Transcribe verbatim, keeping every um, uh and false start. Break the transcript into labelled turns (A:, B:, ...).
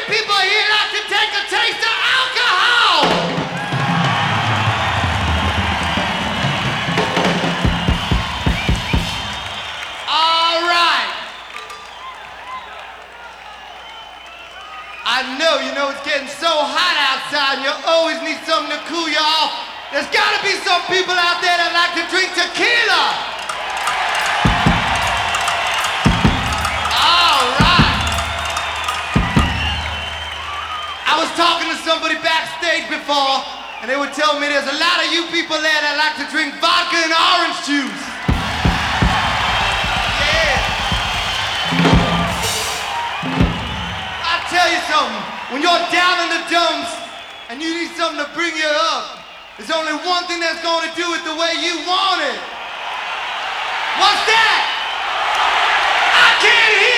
A: many people here like to take a taste of alcohol? All right. I know, you know, it's getting so hot outside and you always need something to cool you off. There's gotta be some people out there that like to drink tequila. All right. I was talking to somebody backstage before, and they were telling me there's a lot of you people there that like to drink vodka and orange juice. Yeah. I'll tell you something. When you're down in the dumps and you need something to bring you up, there's only one thing that's going to do it the way you want it. What's that? I can't hear